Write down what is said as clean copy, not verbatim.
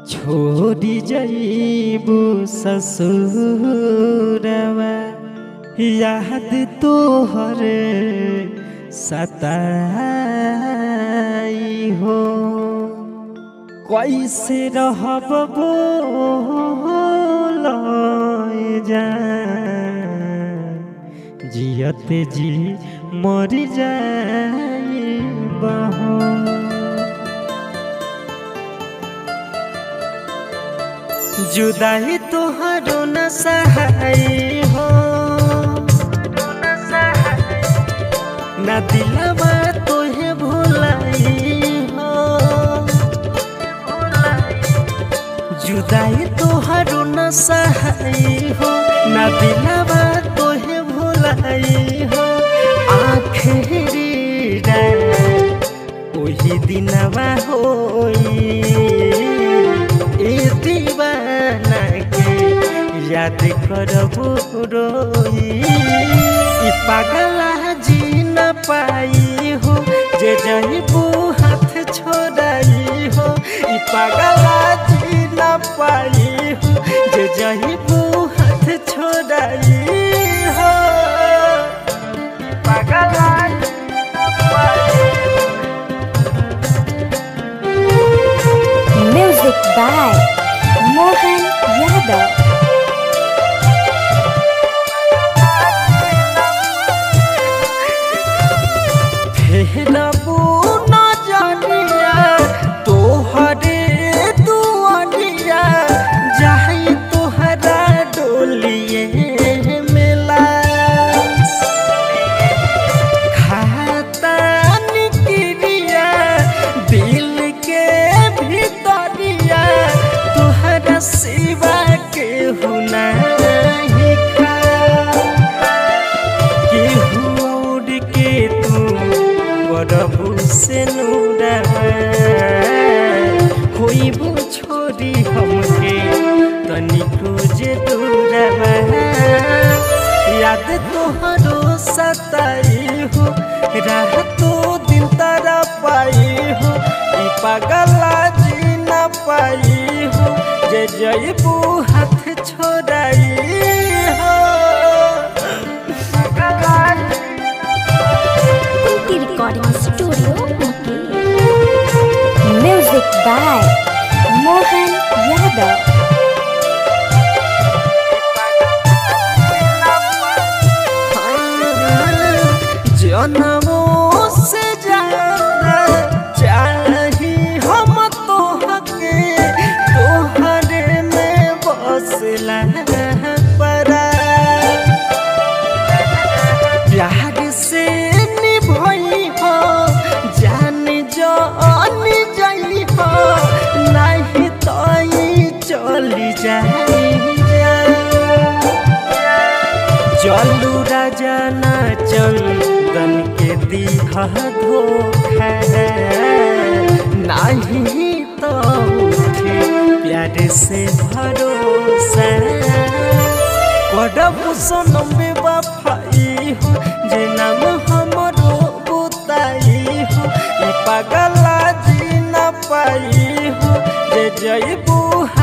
छोड़ी जाइबू ससुरवा याद तोहर सताई हो कैसे रहब बोल जियत जी मर जाइब हो। जुदाई तोहरो न सहाई हो न दिलवा तोहे भुलाई हो। जुदाई तोहरो न सहाई हो न दिलवा तोहे भुलाई हो। आखिरी रात ओही दिनवा होई दीवाना के याद करबू रोई। पागला जी न पाई हो जे जइबू हाथ छोड़ाई हो। पागला जी न पाई हो जे जइबू हाथ छोड़ाई हो। पागला जी न पाई। Music by Mohan Yadav. फेरबू न जानिया तोहरे दुआरिया जाई तोहरा डोलिए मेला। खाता निकरिया दिल के भीतरिया तोहरा सिवा के हुनाही खा केहू और के तू करबू से नूरवा होइबू छोड़ी हमके तनिको जे दूरवा। याद तोहरो सताई हो रातो दिन तारा पाई हो। पागला जी न पाई हो जे जइबू हाथ छोड़ाई हो। Recording Studio Music by Mohan Yadav. जनमों से ज्यादा चाही हम तोहके तोहरे में बसला परा। प्यार से निभई हो जान जानी जाई हो नहीं तो चली जाई। चलू राजा ना चंदन के दीहा धोखा नहीं तो उठे प्यार से भरोसा। करबू सनम बेवफाई हो जे नाम हमरो बुताई हो। पागला जी न पाई हो जे जइबू